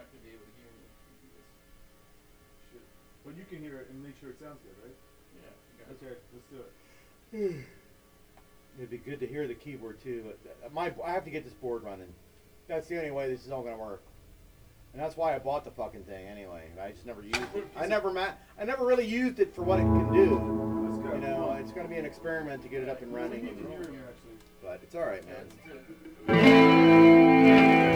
not gonna be able to hear me if you do this. Shit. But you can hear it and make sure it sounds good, right? Yeah. You got Okay, let's do it. It'd be good to hear the keyboard too. But I have to get this board running. That's the only way this is all gonna work. And that's why I bought the fucking thing anyway. I just never used it. I never really used it for what it can do. Let's go. You know, it's gonna be an experiment to get it up and You running. can hear me actually. But it's all right, man. Let's do it.